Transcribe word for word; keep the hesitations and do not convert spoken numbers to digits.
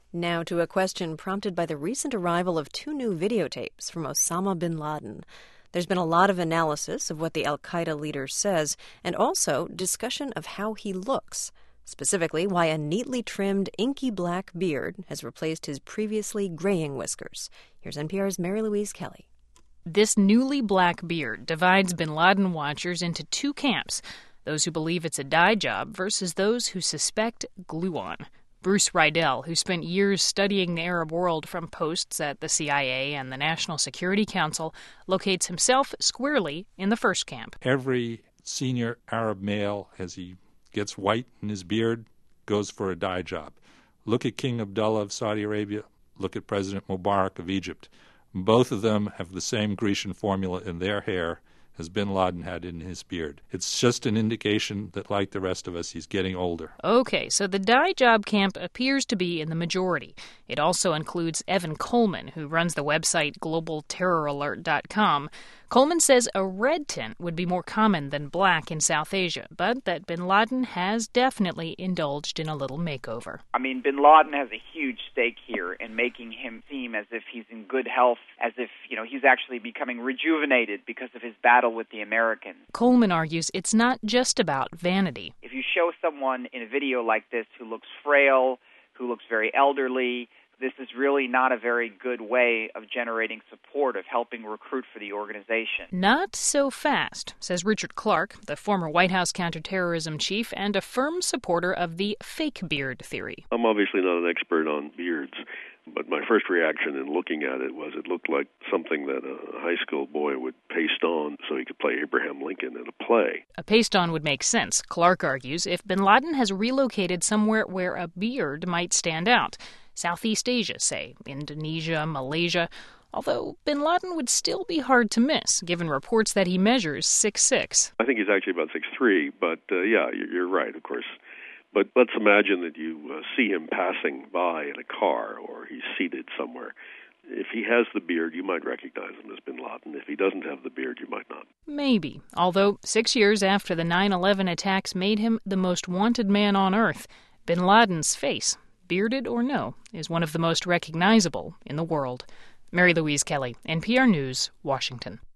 Now to a question prompted by the recent arrival of two new videotapes from Osama bin Laden. There's been a lot of analysis of what the al-Qaeda leader says, and also discussion of how he looks. Specifically, why a neatly trimmed, inky black beard has replaced his previously graying whiskers. Here's N P R's Mary Louise Kelly. This newly black beard divides bin Laden watchers into two camps, those who believe it's a dye job versus those who suspect glue-on. Bruce Riedel, who spent years studying the Arab world from posts at the C I A and the National Security Council, locates himself squarely in the first camp. Every senior Arab male, as he gets white in his beard, goes for a dye job. Look at King Abdullah of Saudi Arabia. Look at President Mubarak of Egypt. Both of them have the same Grecian formula in their hair as bin Laden had in his beard. It's just an indication that, like the rest of us, he's getting older. Okay, so the dye job camp appears to be in the majority. It also includes Evan Coleman, who runs the website global terror alert dot com. Coleman says a red tint would be more common than black in South Asia, but that bin Laden has definitely indulged in a little makeover. I mean, bin Laden has a huge stake here in making him seem as if he's in good health, as if, you know, he's actually becoming rejuvenated because of his battle with the Americans. Coleman argues it's not just about vanity. If you show someone in a video like this who looks frail, who looks very elderly, this is really not a very good way of generating support, of helping recruit for the organization. Not so fast, says Richard Clark, the former White House counterterrorism chief and a firm supporter of the fake beard theory. I'm obviously not an expert on beards, but my first reaction in looking at it was it looked like something that a high school boy would paste on so he could play Abraham Lincoln in a play. A paste-on would make sense, Clark argues, if bin Laden has relocated somewhere where a beard might stand out. Southeast Asia, say, Indonesia, Malaysia, although bin Laden would still be hard to miss, given reports that he measures six foot six. I think he's actually about six foot three, but uh, yeah, you're right, of course. But let's imagine that you uh, see him passing by in a car or he's seated somewhere. If he has the beard, you might recognize him as bin Laden. If he doesn't have the beard, you might not. Maybe, although six years after the nine eleven attacks made him the most wanted man on Earth, bin Laden's face, bearded or no, is one of the most recognizable in the world. Mary Louise Kelly, N P R News, Washington.